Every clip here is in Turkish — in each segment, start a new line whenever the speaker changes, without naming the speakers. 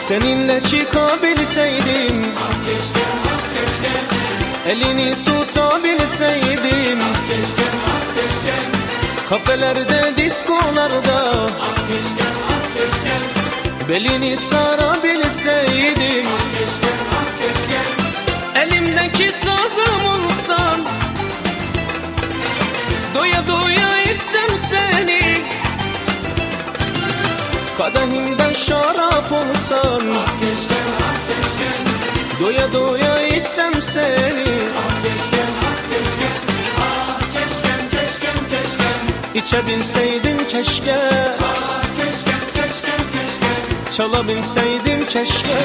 Seninle çıkabilseydim,
ah keşke, ah keşke.
elini tutabilseydim,
Ah keşke, ah keşke.
kafelerde, diskolarda,
Ah keşke, ah keşke.
belini sarabilseydim,
Ah keşke, ah keşke.
elimdeki sazım olsan, doya doya içsem seni, kadehimden şarap olsan,
Ah keşke, ah keşke.
doya doya içsem seni,
Ah keşke, ah keşke. Ah keşkem, keşkem, keşkem.
içebilseydim keşke,
Ah keşkem, keşkem, keşkem.
çalabilseydim keşke.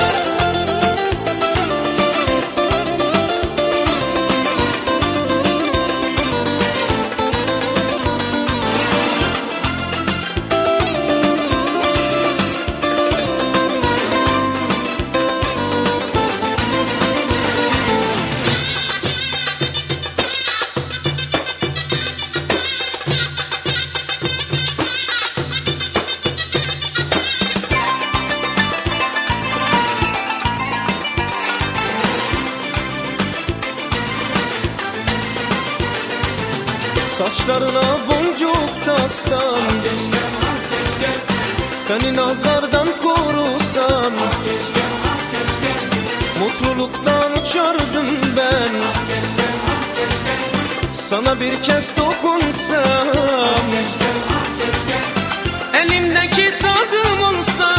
Saçlarına boncuk taksam,
Keşke, ah keşke.
seni nazardan korusam,
Ah keşke, ah keşke.
mutluluktan uçardım ben.
Keşke, ah keşke.
Sana bir kez dokunsam,
Keşke, ah keşke.
elimdeki sazım olsa,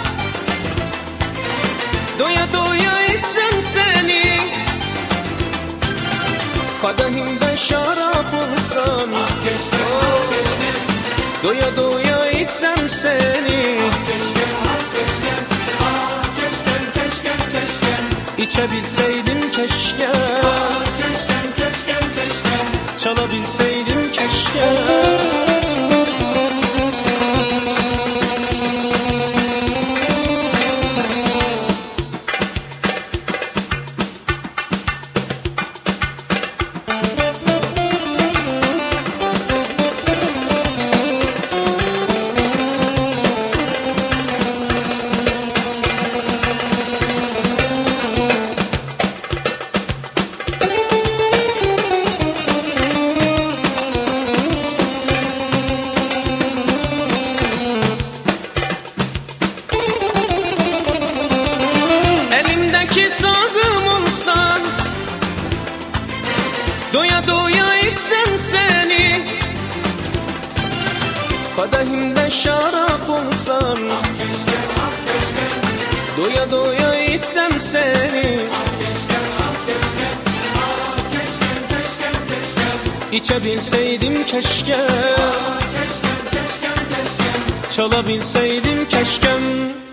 doya doya içsem seni, kadehimden şarap olsan,
Keşke, ah keşke.
doya doya içsem seni,
Keşke, ah keşke. Ah keşkem, keşkem, keşkem.
içebilseydim keşke,
Ah keşkem, keşkem, keşkem.
çalabilseydim keşke. Elimdeki sazım olsan, doya doya içsem seni, kadehimden şarap olsan,
Keşke, ah keşke.
doya doya içsem seni,
Keşke, ah keşke. Ah keşkem, keşkem, keşkem.
içebilseydim keşke,
Ah keşkem, keşkem, keşkem.
çalabilseydim keşkem.